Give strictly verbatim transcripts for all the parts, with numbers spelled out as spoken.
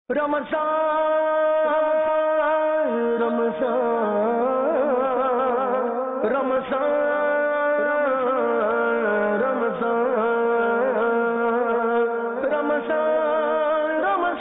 رمضان رمضان رمضان رمضان رمضان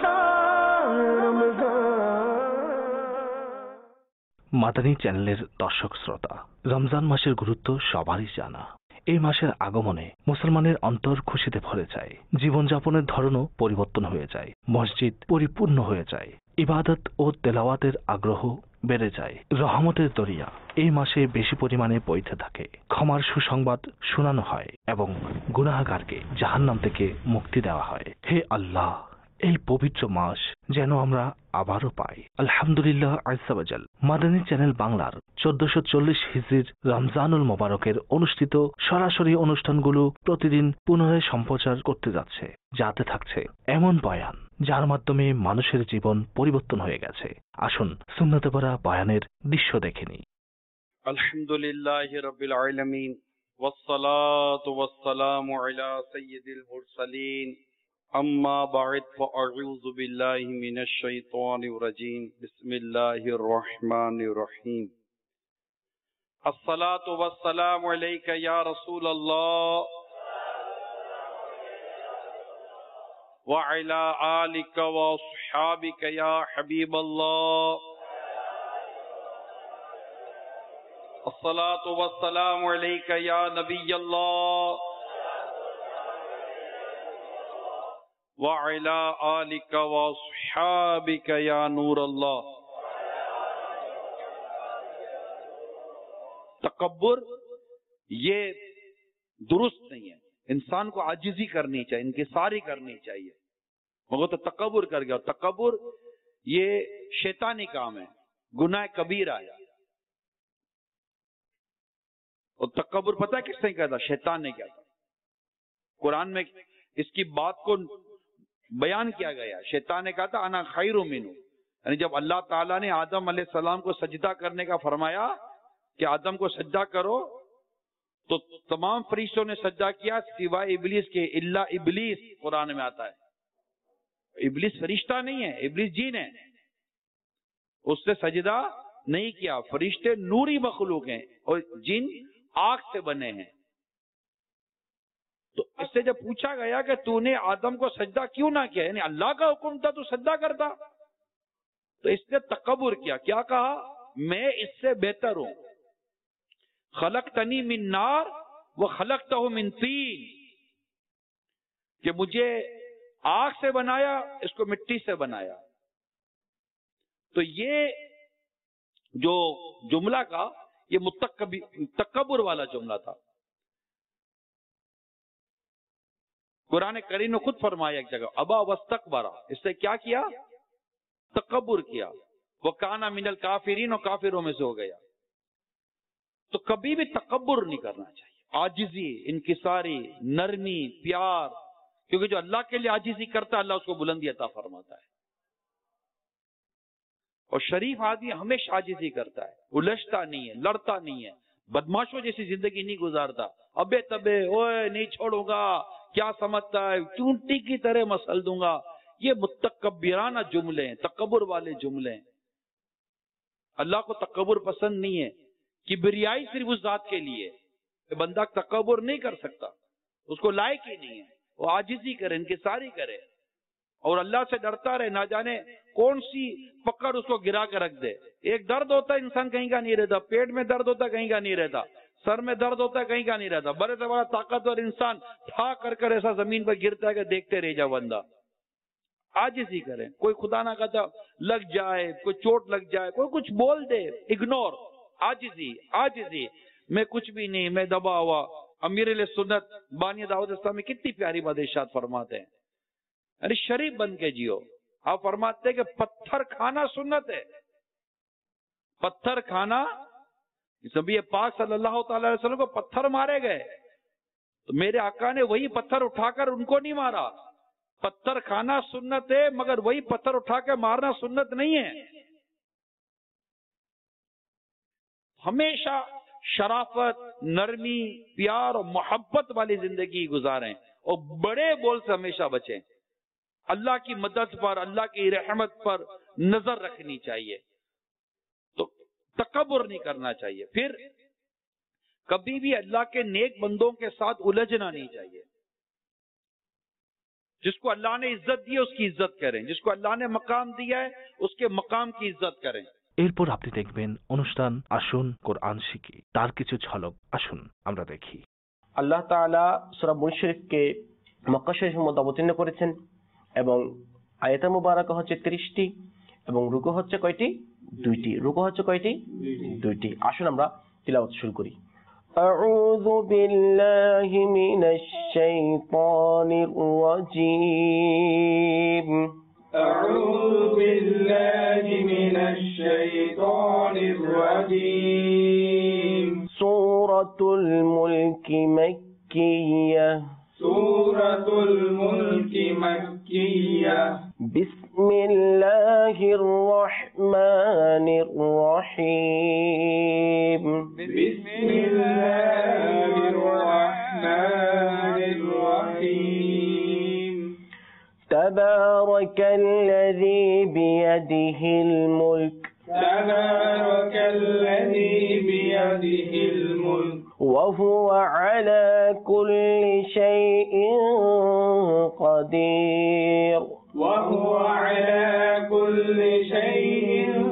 رمضان মাদানী চ্যানেলের দর্শক শ্রোতা, রমজান মাসের গুরুত্ব সবারই জানা। এই মাসের আগমনে মুসলমানের অন্তর খুশিতে ভরে যায়, জীবনযাপনের ধরনও পরিবর্তন হয়ে যায়, মসজিদ পরিপূর্ণ হয়ে যায়, ইবাদত ও তেলাওয়াতের আগ্রহ বেড়ে যায়। রহমতের দরিয়া এই মাসে বেশি পরিমাণে বইতে থাকে, ক্ষমার সুসংবাদ শোনানো হয় এবং গুনাহগারকে জাহান্নাম থেকে মুক্তি দেওয়া হয়। হে আল্লাহ, এই পবিত্র মাস যেন আমরা আবারও পাই। আলহামদুলিল্লাহ আযজা ওয়া জাল মাদানী চ্যানেল বাংলার চোদ্দশো চল্লিশ হিজরির রমজানুল মোবারকের অনুষ্ঠিত সরাসরি অনুষ্ঠানগুলো প্রতিদিন পুনরায় সম্প্রচার করতে যাচ্ছে, যাতে থাকছে এমন বয়ান যার মাধ্যমে মানুষের জীবন পরিবর্তন হয়ে গেছে। আসুন সুন্নতে ভরা বয়ানের দৃশ্য দেখে নিই। আলহামদুলিল্লাহি রাব্বিল আলামিন ওয়াসসালাতু ওয়াসসালামু আলা সাইয়্যিদিল মুরসালিন أما بعد فأعوذ بالله من الشيطان الرجيم بسم الله الرحمن الرحيم الصلاة والسلام عليك يا رسول الله وعلى آلك وأصحابك يا حبيب الله الصلاة والسلام عليك يا نبي الله وعلى آلك وصحابك يا نور اللہ۔ تکبر یہ درست نہیں ہے، انسان کو عاجزی کرنی چاہیے، انکساری کرنی چاہیے، مگر تو تکبر کر گیا۔ اور تکبر یہ شیطانی کام ہے، گناہ کبیرہ ہے۔ اور تکبر پتہ ہے کس نے کہا تھا؟ شیطان نے کہا تھا۔ قرآن میں اس کی بات کو بیان کیا گیا، شیطان نے کہا تھا انا خیر منہ، یعنی جب اللہ تعالیٰ نے آدم علیہ السلام کو سجدہ کرنے کا فرمایا کہ آدم کو سجدہ کرو، تو تمام فرشتوں نے سجدہ کیا سوائے ابلیس کے، الا ابلیس قرآن میں آتا ہے۔ ابلیس فرشتہ نہیں ہے، ابلیس جین ہے، اس نے سجدہ نہیں کیا۔ فرشتے نوری مخلوق ہیں اور جن آگ سے بنے ہیں۔ تو اس سے جب پوچھا گیا کہ تو نے آدم کو سجدہ کیوں نہ کیا، یعنی اللہ کا حکم تھا تو سجدہ کرتا، تو اس نے تکبر کیا۔ کیا کہا؟ میں اس سے بہتر ہوں، خلقتنی من نار وخلقتہ من طین، کہ مجھے آگ سے بنایا، اس کو مٹی سے بنایا۔ تو یہ جو جملہ کا یہ تکبر والا جملہ تھا۔ قرآن کریم نے خود فرمایا ایک جگہ ابا واستکبر، اس نے کیا کیا؟ تکبر کیا۔ وکانا من الکافرین، اور کافروں میں سے ہو گیا۔ تو کبھی بھی تکبر نہیں کرنا چاہیے، عاجزی، انکساری، نرمی، پیار، کیونکہ جو اللہ کے لیے عاجزی کرتا ہے اللہ اس کو بلندی عطا فرماتا ہے۔ اور شریف آدمی ہمیشہ عاجزی کرتا ہے، الجھتا نہیں ہے، لڑتا نہیں ہے، بدماشوں جیسی زندگی نہیں گزارتا، ابے تبے اوے نہیں چھوڑوں گا، کیا سمجھتا ہے، چونٹی کی طرح مسل دوں گا، یہ متکبرانہ جملے ہیں، تکبر والے جملے ہیں۔ اللہ کو تکبر پسند نہیں ہے، کبریائی صرف اس ذات کے لیے، بندہ تکبر نہیں کر سکتا، اس کو لائق ہی نہیں ہے، وہ عاجزی کرے، انکساری کرے، اور اللہ سے ڈرتا رہے، نہ جانے کون سی پکڑ اس کو گرا کر رکھ دے۔ ایک درد ہوتا ہے انسان کہیں کا نہیں رہتا، پیٹ میں درد ہوتا ہے کہیں کا نہیں رہتا، سر میں درد ہوتا ہے کہیں کا نہیں رہتا، بڑے سے بڑا طاقتور انسان تھا کر کر ایسا زمین پر گرتا ہے کہ دیکھتے رہ جا بندہ۔ عاجزی کریں، کوئی خدا نہ کہتا لگ جائے، کوئی چوٹ لگ جائے، کوئی کچھ بول دے، اگنور، عاجزی، عاجزی، میں کچھ بھی نہیں، میں دبا ہوا۔ امیر علیہ سنت بانی دعوت اسلامی کتنی پیاری بات ارشاد فرماتے ہیں، یعنی شریف بن کے جیو۔ آپ فرماتے ہیں کہ پتھر کھانا سنت ہے، پتھر کھانا، نبی پاک صلی اللہ تعالی علیہ وسلم کو پتھر مارے گئے، تو میرے آقا نے وہی پتھر اٹھا کر ان کو نہیں مارا۔ پتھر کھانا سنت ہے، مگر وہی پتھر اٹھا کے مارنا سنت نہیں ہے۔ ہمیشہ شرافت، نرمی، پیار اور محبت والی زندگی گزاریں، اور بڑے بول سے ہمیشہ بچیں۔ अल्लाह की मदद पर, अल्लाह की रहमत पर नजर रखनी चाहिए। तो तकब्बुर नहीं करना चाहिए। फिर कभी भी अल्लाह के नेक बंदों के साथ उलझना नहीं चाहिए। जिसको अल्लाह ने इज्जत दी है उसकी इज्जत करें, जिसको अल्लाह ने मकाम दिया है उसके मकाम की इज्जत करें। এরপর আপনি দেখবেন অনুষ্ঠান আসুন কোরআন শিখি, তার কিছু ঝলক আসুন আমরা দেখি। আল্লাহ তাআলা সূরা মুলক শরীফকে মক্কা শরীফের মধ্যে অবতীর্ণ করেছেন এবং আয়াতে মুবারাকা হচ্ছে ত্রিশটি এবং রুকু হচ্ছে কয়টি? দুইটি। রুকু হচ্ছে কয়টি? দুইটি। আসুন আমরা তিলাওয়াত শুরু করি। আউযু বিল্লাহি মিনাশ শাইতানির রাজীম। أعوذ بالله من الشيطان الرجيم سورة الملك مكية سورة الملك مكية بسم الله الرحمن الرحيم بسم الله الرحمن الرحيم تبارك الذي بيده الملك تبارك الذي بيده الملك وهو على كل شيء قدير وهو على كل شيء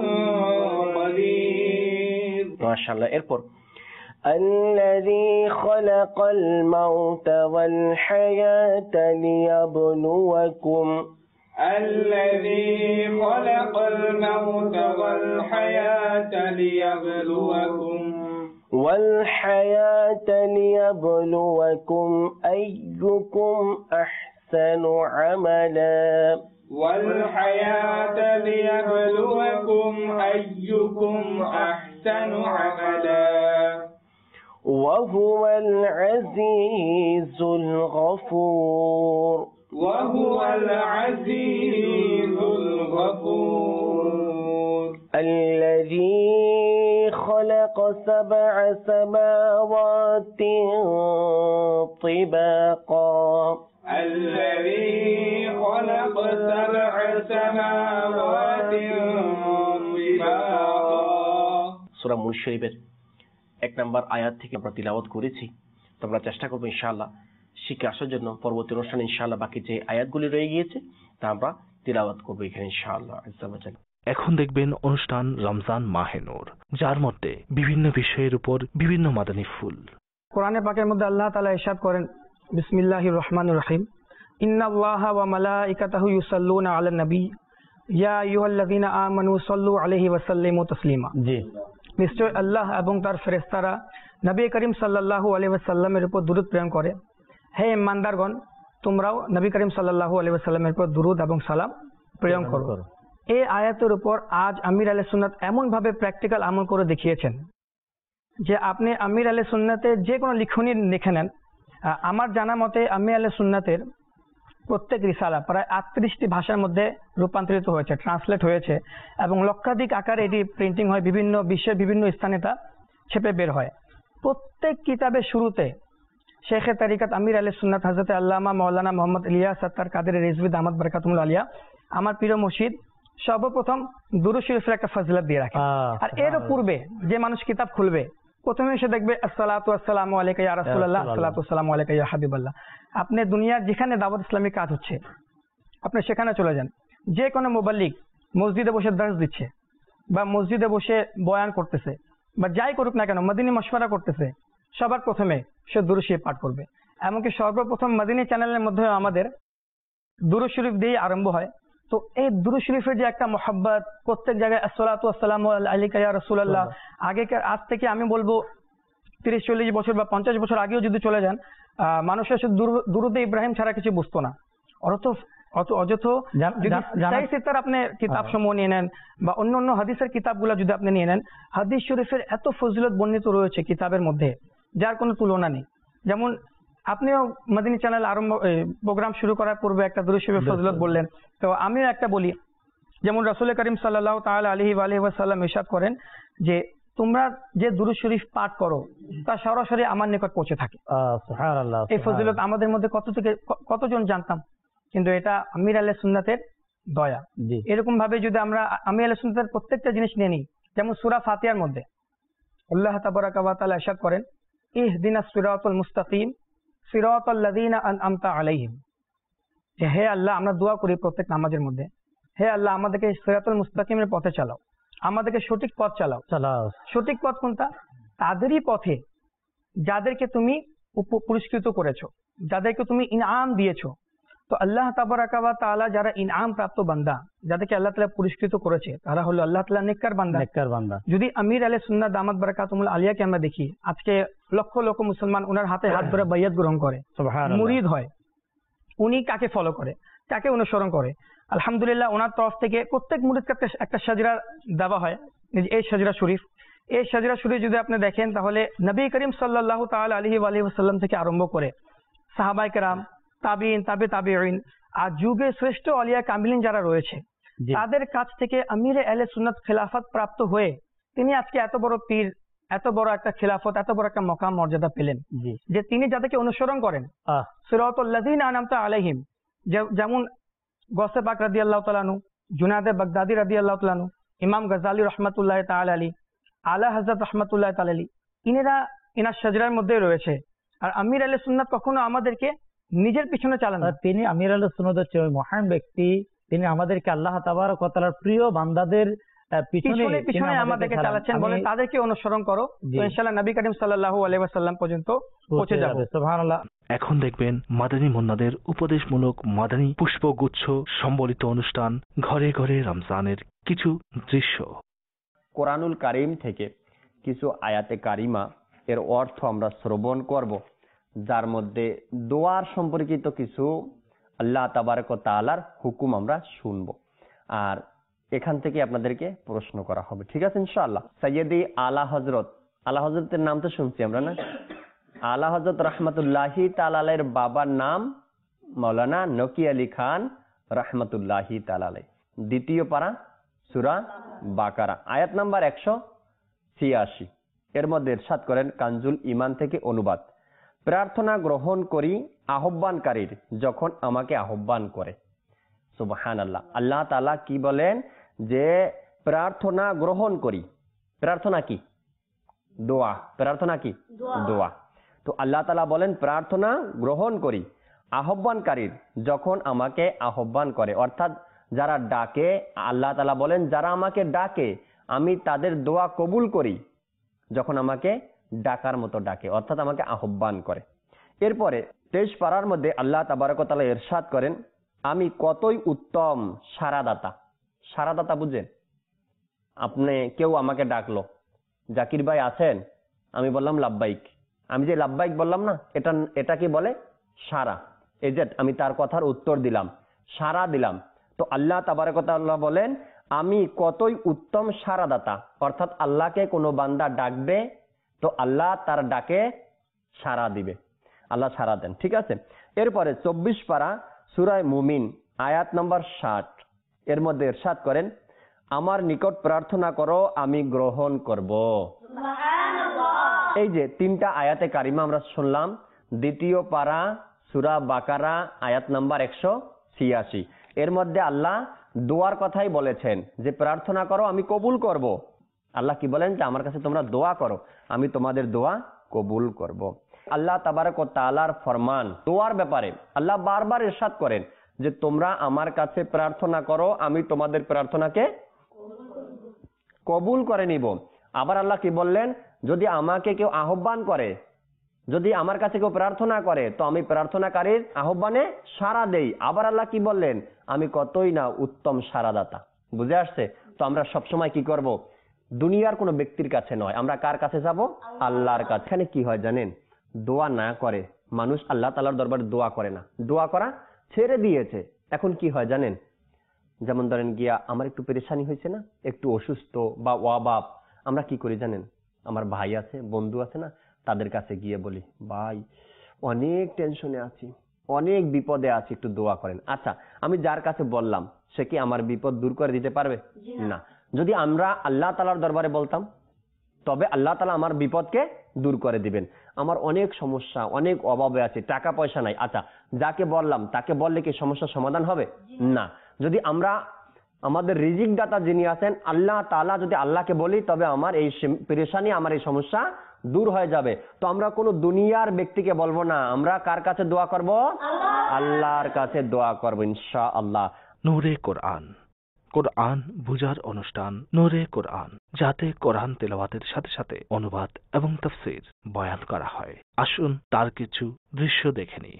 قدير ما شاء الله. এরপর الذي خلق الموت والحياة ليبلوكم الذي خلق الموت والحياة ليبلوكم والحياة ليبلوكم أيكم أحسن عملا والحياة ليبلوكم أيكم أحسن عملا وهو العزيز الغفور وهو العزيز الغفور الذي خلق سبع سماوات طباقا الذي خلق سبع سماوات طباقا সূরা মুলক শরীফের এক নম্বর আয়াত থেকে আমরা তিলাওয়াত করেছি। তো আমরা চেষ্টা করবো ইনশাআল্লাহ শিখে আসার জন্য পরবর্তী অনুষ্ঠানে ইনশাআল্লাহ বাকি যে আয়াতগুলি রয়ে গিয়েছে তা আমরা তিলাওয়াত করবো এখানে ইনশাআল্লাহ আজ্জা ওয়া জাল। এখন দেখবেন অনুষ্ঠান রমজান মাহে নূর, যার মধ্যে বিভিন্ন বিষয়ের উপর বিভিন্ন মাদানী ফুল। কোরআনে পাকের মধ্যে আল্লাহ তাআলা ইরশাদ করেন, বিসমিল্লাহির রহমানির রহিম, ইন্নাল্লাহা ওয়া মালাইকাতাহু ইউসাল্লুনা আলান নবী ইয়া আইয়ুহাল্লাযীনা আমানু সাল্লু আলাইহি ওয়া সাল্লিমু তাসলিমা। জি, নিশ্চয় আল্লাহ এবং তার ফেরেশতারা নবী করিম সাল্লাল্লাহু আলাইহি ওয়াসাল্লামের উপর দুরূদ প্রেরণ করে। হে ইমানদারগণ, তোমরাও নবী করিম সাল্লাল্লাহু আলাইহি ওয়াসাল্লামের উপর দুরূদ এবং সালাম প্রেরণ করো। এই আয়াতের উপর আজ আমির আহলে সুন্নাত এমন ভাবে প্র্যাকটিক্যাল আমল করে দেখিয়েছেন যে আপনি আমির আহলে সুন্নাতের যে কোনো লিখনী লিখে নেন, আমার জানা মতে আমির আহলে সুন্নাতের প্রত্যেক রিসালা প্রায় আটত্রিশটি ভাষার মধ্যে রূপান্তরিত হয়েছে, ট্রান্সলেট হয়েছে এবং লক্ষাধিক আকারে এটি প্রিন্টিং হয়, বিভিন্ন বিশ্বের বিভিন্ন স্থানে তা ছেপে বের হয়। প্রত্যেক কিতাবের শুরুতে শেখে তারিকাত আমির আহলে সুন্নাত হযরত আল্লামা মাওলানা মোহাম্মদ ইলিয়াস আত্তার কাদের রিজভী দামাত বরকাতুল আলিয়া আমার প্রিয় মুর্শিদ সর্বপ্রথম দুরূদ শরীফের একটা ফজিলত দিয়ে রাখে। আর এর পূর্বে যে মানুষ কিতাব খুলবে প্রথমে সে দেখবে আসসালাতু আসসালামু আলাইকা ইয়া রাসূলুল্লাহ, আসসালাতু আসসালামু আলাইকা ইয়া হাবিবাল্লাহ। আপনি দুনিয়ার যেখানে দাওয়াত ইসলামী কাজ হচ্ছে আপনি সেখানে চলে যান, যে কোনো মুবাল্লিগ মসজিদে বসে দার্স দিচ্ছে বা মসজিদে বসে বয়ান করতেছে বা যাই করুক না কেন, মদিনী মাশওয়ারা করতেছে, সবার প্রথমে সে দুরূদ শরীফ পাঠ করবে। এমনকি সর্বপ্রথম মদিনী চ্যানেলের মধ্যে আমাদের দুরূদ শরীফ দিয়ে আরম্ভ হয়। তো এই দুরূদ শরীফের যে একটা মহব্বত, প্রত্যেক জায়গায় আসসালাতু আসসালামু আলাইকা ইয়া রাসূলুল্লাহ, আগেকার আজ থেকে আমি বলবো তিরিশ চল্লিশ বছর বা পঞ্চাশ বছর আগেও যদি চলে যান, আহ মানুষের শুধু দুরূদে ইব্রাহিম ছাড়া কিছু বুঝতো না। অথচ অত অযথ সিতার আপনি কিতাব সমূহ নিয়ে নেন বা অন্য অন্য হাদিসের কিতাবগুলো যদি আপনি নিয়ে নেন, হাদিস শরীফের এত ফজিলত বর্ণিত রয়েছে কিতাবের মধ্যে যার কোনো তুলনা নেই। যেমন আপনিও মদিনী চ্যানেল আরম্ভ প্রোগ্রাম শুরু করার পূর্বে একটা দুরূদ শরীফের ফজিলত বললেন, তো আমিও একটা বলি। যেমন রাসূল করিম সাল্লাল্লাহু তাআলা আলাইহি ওয়া আলিহি ওয়াসাল্লাম ইরশাদ করেন যে তোমরা যে দুরূদ শরীফ পাঠ করো তা সরাসরি আমার নিকট পৌঁছে থাকে। সুবহানাল্লাহ। এই ফজিলত আমাদের মধ্যে কত থেকে কতজন জানতাম? কিন্তু এটা আমির আহলে সুন্নাতের দয়া। জি এরকম ভাবে যদি আমরা আমির আহলে সুন্নাতের প্রত্যেকটা জিনিস নিয়ে নিই, যেমন সূরা ফাতিহার মধ্যে আল্লাহ তাবারাকা ওয়া তাআলা ইরশাদ করেন, ইহদিনাস সিরাতাল মুস্তাকিম সিরাতাল লাযিনা আনআমতা আলাইহিম, যে হে আল্লাহ, আমরা দোয়া করি প্রত্যেক নামাজের মধ্যে, হে আল্লাহ আমাদেরকে সিরাতুল মুস্তাকিমের পথে চালাও, আমাদেরকে সঠিক পথ চালাও। চালাও। সঠিক পথ কোনটা? তাদেরই পথে যাদেরকে তুমি উপ- পুরস্কৃত করেছো, যাদেরকে তুমি ইনআম দিয়েছো। তো আল্লাহ তাবারাকা ওয়া তাআলা যারা ইনআম প্রাপ্ত বান্দা, যাদেরকে আল্লাহ তাআলা পুরস্কৃত করেছে, তারা হলো আল্লাহ তাআলা নেককার বান্দা। নেককার বান্দা। যদি আমির আহলে সুন্নাত দামাত বারাকাতুহুল আলিয়াকে আমরা দেখি, আজকে লক্ষ লক্ষ মুসলমান ওনার হাতে হাত ধরে বাইয়াত গ্রহণ করে, সুবহানাল্লাহ। মুরিদ হয়, উনি কাকে ফলো করে, কাকে অনুসরণ করে? আলহামদুলিল্লাহ, ওনার তরফ থেকে প্রত্যেক মুরিদকে একটা একটা সাজরা দেওয়া হয়, এই সাজরা শরীফ। এই সাজরা শরীফ যদি আপনি দেখেন, তাহলে নবী করিম সাল্লাল্লাহু তাআলা আলাইহি ওয়া আলিহি ওয়াসাল্লাম থেকে আরম্ভ করে সাহাবায়ে কেরাম, তাবিঈন, তাবে তাবিঈন, আর যুগে শ্রেষ্ঠ আলিয়া কামিলিন যারা রয়েছে, জি তাদের কাছ থেকে আমিরে আহলে সুন্নাত খেলাফত প্রাপ্ত হয়ে তিনি আজকে এত বড় পীর, এত বড় একটা খেলাফত, এত বড় একটা মকাম মর্যাদা পেলেন, জি যে তিনি যাদেরকে অনুসরণ করেন, আহ সিরাতুল লাযিনা আনআমতা আলাইহিম, যে- যেমন গৌসে পাক রাদিয়াল্লাহু তাআলা আনহু, জুনায়েদ বাগদাদি রাদিয়াল্লাহু তাআলা আনহু, ইমাম গাজ্জালী রাহমাতুল্লাহি তাআলা আলাইহি, আলা হযরত রাহমাতুল্লাহি তাআলা আলাইহি, ইনারা ইনার সাজরার মধ্যে রয়েছে। আর আমির আহলে সুন্নাত কখনো আমাদেরকে নিজের পিছনে চালান না। আর তিনি আমির আহলে সুন্নাত হচ্ছে ওই মহান ব্যক্তি, তিনি আমাদেরকে আল্লাহ তাবারক ওয়া তাআলার প্রিয় বান্দাদের আহ, পিছনে পিছনে তিনি পিছনে আমাদেরকে আমাদেরকে চালান। চালাচ্ছেন, আমি বলেন তাদেরকে অনুসরণ করো, জি। তো ইনশাআল্লাহ নবী করিম সাল্লাল্লাহু আলাইহি ওয়াসাল্লাম পর্যন্ত পৌঁছে যাব। সুবহানাল্লাহ। এখন দেখবেন মাদানী মুন্নাদের উপদেশমূলক মাদানী পুষ্পগুচ্ছ সম্বলিত অনুষ্ঠান ঘরে ঘরে রমজানের কিছু দৃশ্য। কোরআনুল কারীম থেকে কিছু আয়াতে কারিমা এর অর্থ আমরা শ্রবণ করব, যার মধ্যে দোয়ার সম্পর্কিত কিছু আল্লাহ তাবারক ওয়া তাআলার হুকুম আমরা শুনবো, আর এখান থেকে আপনাদেরকে প্রশ্ন করা হবে, ঠিক আছে ইনশাআল্লাহ। সৈয়দি আলা হযরত, আলা হযরতের নাম তো শুনছি আমরা না? আলা হযরত রাহমাতুল্লাহি তাআলা আলাইহির বাবার নাম মাওলানা নকি আলী খান রাহমাতুল্লাহি তাআলা আলাইহি। দ্বিতীয় পারা সূরা বাকারা আয়াত নাম্বার একশো ছিয়াশি এর মধ্যে ইরশাদ করেন, কানজুল ঈমান থেকে অনুবাদ, প্রার্থনা গ্রহণ করি আহ্বানকারীর যখন আমাকে আহ্বান করে। সুবহানাল্লাহ। আল্লাহ তাআলা কি বলেন যে প্রার্থনা গ্রহণ করি। প্রার্থনা কি? দোয়া। প্রার্থনা কি? দোয়া। তো আল্লাহ তাআলা বলেন প্রার্থনা গ্রহণ করি আহ্বানকারীর যখন আমাকে আহ্বান করে, অর্থাৎ যারা ডাকে, আল্লাহ তাআলা বলেন যারা আমাকে ডাকে আমি তাদের দোয়া কবুল করি যখন আমাকে ডাকার মতো ডাকে, অর্থাৎ আমাকে আহ্বান করে। এরপরে তেইশ পারার মধ্যে আল্লাহ তাবারক ওয়া তাআলা ইরশাদ করেন, আমি কতই উত্তম সারাদাতা। সারাদাতা বুঝেন? আপনি কেউ আমাকে ডাকলো, জাকির ভাই আছেন, আমি বললাম লাব্বাইক, আমি যে লাব্বাইক বললাম না, এটা এটা কি বলে? সারা। এই যে আমি তার কথার উত্তর দিলাম, সারা দিলাম। তো আল্লাহ তাবারক ওয়া তাআলা বলেন আমি কতই উত্তম সারাদাতা, অর্থাৎ আল্লাহকে কোনো বান্দা ডাকবে তো আল্লাহ তার ডাকে সারা দিবে, আল্লাহ সারা দেন, ঠিক আছে। এরপরে চব্বিশ পারা সূরা মুমিন আয়াত নম্বর ষাট এর মধ্যে ইরশাদ করেন, আমার নিকট প্রার্থনা করো আমি গ্রহণ করব। এই যে তিনটা আয়াতে কারিমা আমরা শুনলাম, দ্বিতীয় পারা সূরা বাকারা আয়াত নাম্বার একশো ছিয়াশি এর মধ্যে আল্লাহ দোয়ার কথাই বলেছেন যে প্রার্থনা করো আমি কবুল করব। আল্লাহ কি বলেন যে আমার কাছে তোমরা দোয়া করো আমি তোমাদের দোয়া কবুল করব। আল্লাহ তাবারক ওয়া তাআলার ফরমান দোয়ার ব্যাপারে আল্লাহ বারবার ইরশাদ করেন যে তোমরা আমার কাছে প্রার্থনা করো আমি তোমাদের প্রার্থনাকে কবুল করে নিব। আবার আল্লাহ কি বললেন, যদি আমাকে কেউ আহ্বান করে, যদি আমার কাছে কেউ প্রার্থনা করে তো আমি প্রার্থনাকারীর আহ্বানে সাড়া দেই। আবার আল্লাহ কি বললেন, আমি কতই না উত্তম সাড়াদাতা। বুঝে আসছে? তো আমরা সবসময় কি করব, দুনিয়ার কোনো ব্যক্তির কাছে নয়, আমরা কার কাছে যাব? আল্লাহর কাছে। এখানে কি হয় জানেন, দোয়া না করে মানুষ আল্লাহ তাআলার দরবারে দোয়া করে না, দোয়া করা ছেড়ে দিয়েছে। এখন কি হয় জানেন, যেমন ধরেন গিয়া আমার একটু পেরেশানি হয়েছে না, একটু অসুস্থ বা ওয়াবাপ, আমরা কি করি জানেন, আমার ভাই আছে বন্ধু আছে না, তাদের কাছে গিয়ে বলি ভাই অনেক টেনশনে আছি, অনেক বিপদে আছি, একটু দোয়া করেন। আচ্ছা আমি যার কাছে বললাম সে কি আমার বিপদ দূর করে দিতে পারবে? না। যদি আমরা আল্লাহ তাআলার দরবারে বলতাম তবে আল্লাহ তাআলা আমার বিপদকে দূর করে দিবেন। আমার অনেক সমস্যা, অনেক অভাবে আছে, টাকা পয়সা নাই, আচ্ছা যাকে বললাম তাকে বললে কি সমস্যার সমাধান হবে? না। যদি আমরা আমাদের রিজিক দাতা যিনি আছেন আল্লাহ তাআলা, যদি আল্লাহকে বলি তবে আমার এই পেরেশানি, আমার এই সমস্যা দূর হয়ে যাবে। তো আমরা কোনো দুনিয়ার ব্যক্তিকে বলবো না, আমরা কার কাছে দোয়া করব? আল্লাহর কাছে দোয়া করব ইনশাআল্লাহ। নূরে কোরআন, কোরআন বুঝার অনুষ্ঠান নূরে কোরআন, যাতে কোরআন তেলাওয়াতের সাথে সাথে অনুবাদ এবং তাফসীর বয়ান করা হয়। আসুন তার কিছু দৃশ্য দেখে নিই।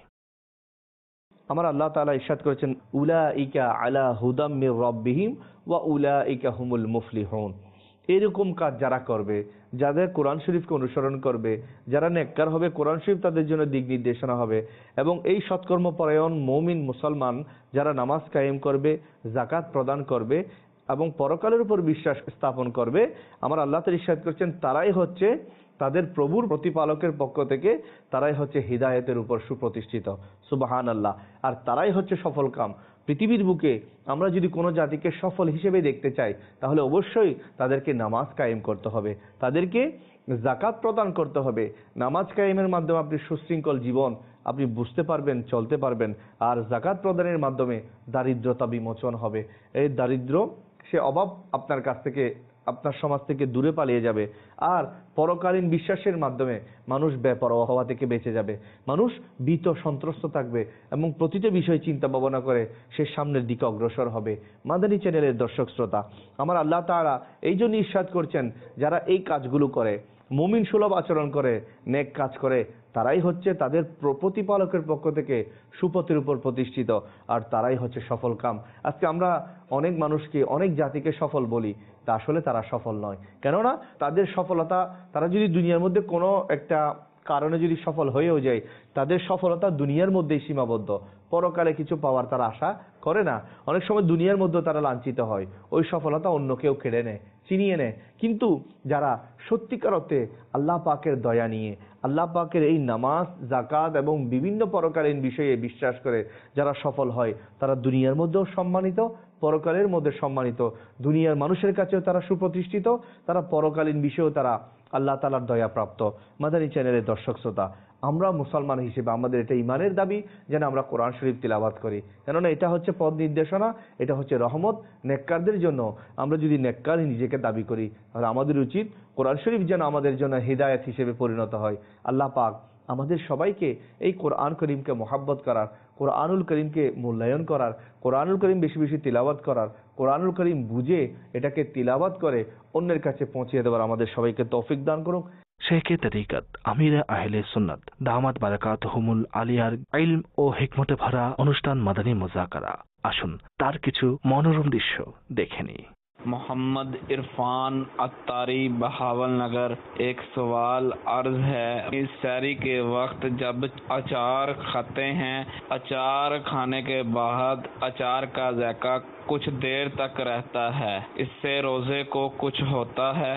আমার আল্লাহ তাআলা ইরশাদ করেছেন, উলাইকা আলা হুদাম মির রাব্বিহিম ওয়া উলাইকা হুমুল মুফলিহুন। এরকম কাজ যারা করবে, যাদের কোরআন শরীফকে অনুসরণ করবে, যারা নেককার হবে, কোরআন শরীফ তাদের জন্য দিক নির্দেশনা হবে, এবং এই সৎকর্ম পরায়ণ মুমিন মুসলমান যারা নামাজ কায়েম করবে, যাকাত প্রদান করবে এবং পরকালের উপর বিশ্বাস স্থাপন করবে, আমার আল্লাহ তাআলা ইরশাদ করেছেন তারাই হচ্ছে তাদের প্রভুর প্রতিপালকের পক্ষ থেকে, তারাই হচ্ছে হিদায়াতের উপর সুপ্রতিষ্ঠিত। সুবহানাল্লাহ। আর তারাই হচ্ছে সফল কাম। পৃথিবীর বুকে আমরা যদি কোনো জাতিকে সফল হিসেবে দেখতে চাই, তাহলে অবশ্যই তাদেরকে নামাজ কায়েম করতে হবে, তাদেরকে যাকাত প্রদান করতে হবে। নামাজ কায়েমের মাধ্যমে আপনি সুশৃঙ্খল জীবন আপনি বুঝতে পারবেন, চলতে পারবেন। আর যাকাত প্রদানের মাধ্যমে দারিদ্রতা বিমোচন হবে। এই দারিদ্র, সে অভাব আপনার কাছ থেকে, আপনার সমাজ থেকে দূরে পালিয়ে যাবে। আর পরকালীন বিশ্বাসের মাধ্যমে মানুষ বেপরোয়া হওয়া থেকে বেঁচে যাবে। মানুষ ভীত সন্ত্রস্ত থাকবে এবং প্রতিটা বিষয় চিন্তা ভাবনা করে সে সামনের দিকে অগ্রসর হবে। মাদানী চ্যানেলের দর্শক শ্রোতা, আমার আল্লাহ তাআলা এই জন্য ইরশাদ করছেন, যারা এই কাজগুলো করে, মুমিন সুলভ আচরণ করে, নেক কাজ করে, তারাই হচ্ছে তাদের প্রতিপালকের পক্ষ থেকে সুপথের উপর প্রতিষ্ঠিত, আর তারাই হচ্ছে সফল কাম। আজকে আমরা অনেক মানুষকে, অনেক জাতিকে সফল বলি, তা আসলে তারা সফল নয়। কেননা তাদের সফলতা, তারা যদি দুনিয়ার মধ্যে কোনো একটা কারণে যদি সফল হয়েও যায়, তাদের সফলতা দুনিয়ার মধ্যেই সীমাবদ্ধ, পরকালে কিছু পাওয়ার তারা আশা করে না। অনেক সময় দুনিয়ার মধ্যে তারা লাঞ্ছিত হয়, ওই সফলতা অন্য কেউ কেড়ে নেয়, চিনিয়ে নেয়। কিন্তু যারা সত্যিকার অর্থে আল্লাহ পাকের দয়া নিয়ে, আল্লাহ পাকের এই নামাজ, যাকাত এবং বিভিন্ন পরকালীন বিষয়ে বিশ্বাস করে যারা সফল হয়, তারা দুনিয়ার মধ্যেও সম্মানিত, পরকালের মধ্যে সম্মানিত। দুনিয়ার মানুষের কাছেও তারা সুপ্রতিষ্ঠিত, তারা পরকালীন বিষয়েও তারা আল্লাহ তাআলার দয়া প্রাপ্ত। মাদানী চ্যানেলের দর্শক শ্রোতা, আমরা মুসলমান হিসেবে আমাদের এটা ইমানের দাবি যেন আমরা কোরআন শরীফ তিলাওয়াত করি, কেননা এটা হচ্ছে পথ নির্দেশনা, এটা হচ্ছে রহমত নেককারদের জন্য। আমরা যদি নেককার নিজেকে দাবি করি, তাহলে আমাদের উচিত কোরআন শরীফ যেন আমাদের জন্য হিদায়াত হিসেবে পরিণত হয়। আল্লাহ পাক আমাদের সবাইকে এই কোরআন করিমকে মহাব্বত করার, কোরআনুল করিমকে মূল্যায়ন করার, কোরআনুল করিম বেশি বেশি তিলাওয়াত করার, কোরআনুল করিম বুঝে এটাকে তিলাওয়াত করে অন্যের কাছে পৌঁছে দেওয়ার আমাদের সবাইকে তৌফিক দান করুন। শেখে তরিকত আমিরে আহলে সুন্নাত দামাত বারাকাতুহুমুল আলিয়ার ইলম ও হিকমতে ভরা অনুষ্ঠান মাদানী মুযাকারা। আসুন তার কিছু মনোরম দৃশ্য দেখে নিই। मोहम्मद इरफान अत्तारी बहावल नगर। एक सवाल अर्ज है, इस सैरी के वक्त जब अचार खाते हैं, अचार खाने के बाद अचार का जायका कुछ देर तक रहता है, इससे रोजे को कुछ होता है?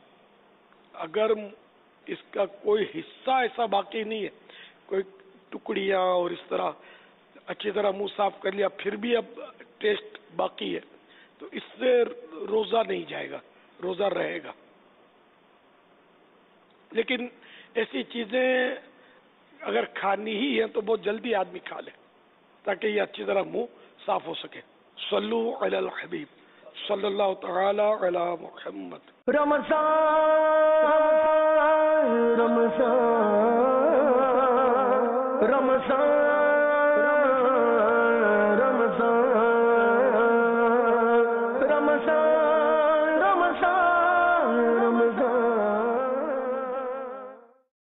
अगर इसका कोई हिस्सा ऐसा बाकी नहीं है, कोई टुकड़ियां और इस तरह अच्छी तरह मुंह साफ कर लिया फिर भी अब टेस्ट बाकी है, तो इससे रोजा नहीं जाएगा, रोजा रहेगा। लेकिन ऐसी चीजें अगर खानी ही है तो बहुत जल्दी आदमी खा ले, ताकि ये अच्छी तरह मुंह साफ हो सके। सल्लु अलल हबीब सल्लल्लाहु तआला अला मुहम्मद। रमज़ान रमज़ान